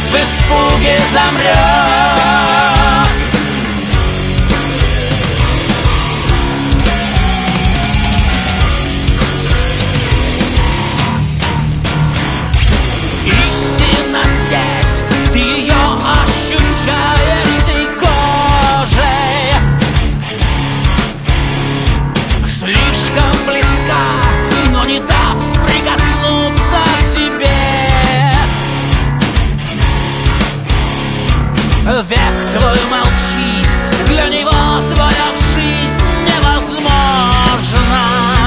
в испуге замрет. Истина здесь, ты ее ощущаешь всей кожей. Слишком близка, но не даст прикоснуться к себе. Век твой молчит, для него твоя жизнь невозможна.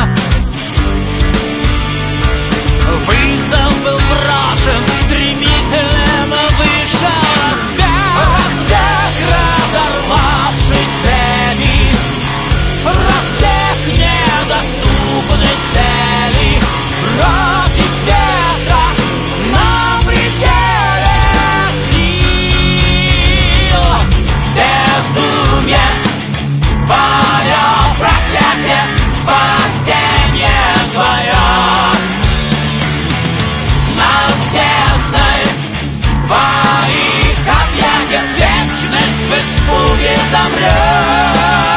Вызов был брошен стремительным выше разбег, разорвавший цепи, разбег недоступной цели против ветра на пределе сил. Безумие, твое проклятие, спасение твое. Над бездной твоих объятиях вечность в испуге замрет.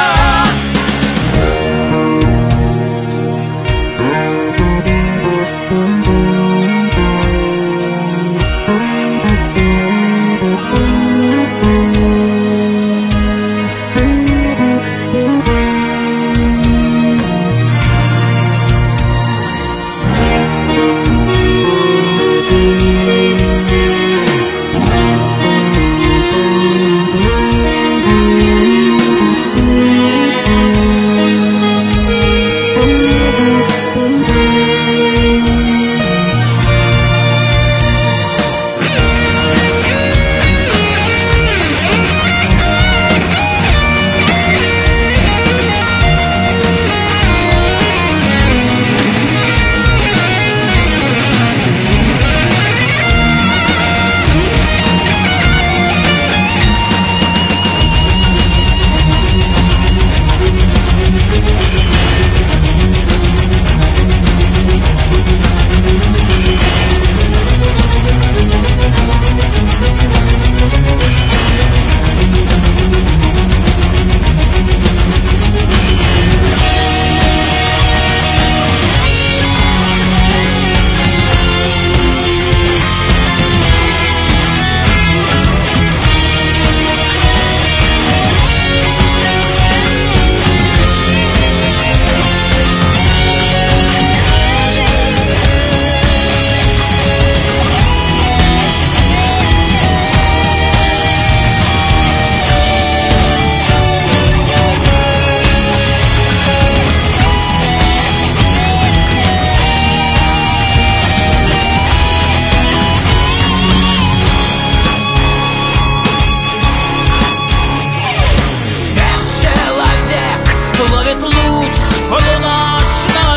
Полуночного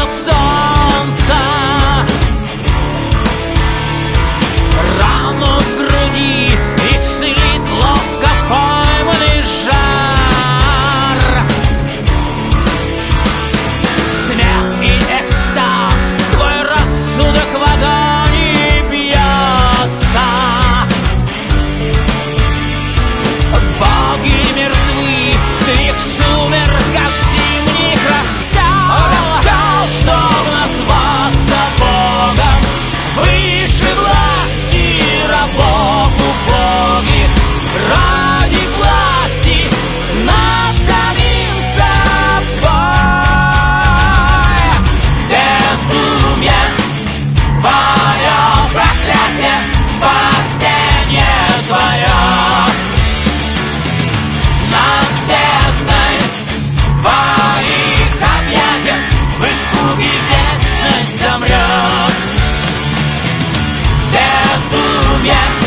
солнца, рану в груди исцелит ловко пойманный жар. Смех и экстаз, твой рассудок в агонии бьется. Боги мертвы, ты их в сумерках зимних распял, чтоб назваться Богом. Выше власти рабов убогих, ради власти над самим собой. Безумие, твое проклятие, спасение твое. Над бездной твоих объятиях в испуге вечность замрет. Безумие,